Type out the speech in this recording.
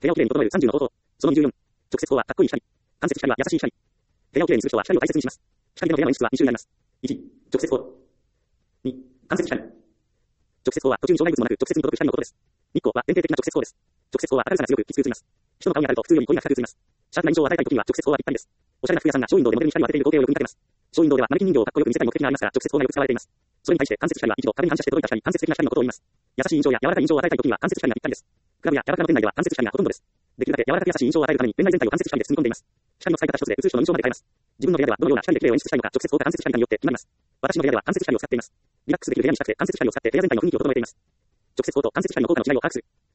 部屋をきれいに整える30の方法。その24。直接法はかっこいい光。間接光は優しい光。部屋をきれいにする人は光を大切にします。光での部屋の演出は2種になります。1、直接法。2、間接光。直接法は途中に障害物もなく直接に届く光のことです。日光は典型的な直接法です。直接法は明るさが強くきつく映ります。人の顔に当たると普通より光が高く映ります。シャープな印象を与えたい時には直接法はぴったりです。おしゃれな服屋さんがショーウィンドウでモデルに光を当てている光景をよく見かけます。ショーウィンドウではマネキン人形をかっこよく見せたい目的がありますが、直接法がよく使われています。それに対して間接光は一度壁に反射して届いた光、間接的な光のことを言います。優しい印象や柔らかい印象を与えたい時には間接光がぴったりです。クラブやキャバクラの店内では間接光がほとんどです。できるだけ柔らかく優しい印象を与えるために店内全体を間接光で包み込んでいます。光の使い方一つで普通人の印象まで変えます。自分の部屋ではどのような光で綺麗を演出したいのか直接法か間接光かによって決まります。私の部屋では間接光を使っています。リラックスできる部屋にしたくて間接光を使って部屋全体の雰囲気を整えています。直接法と間接光の効果の違いを把握する。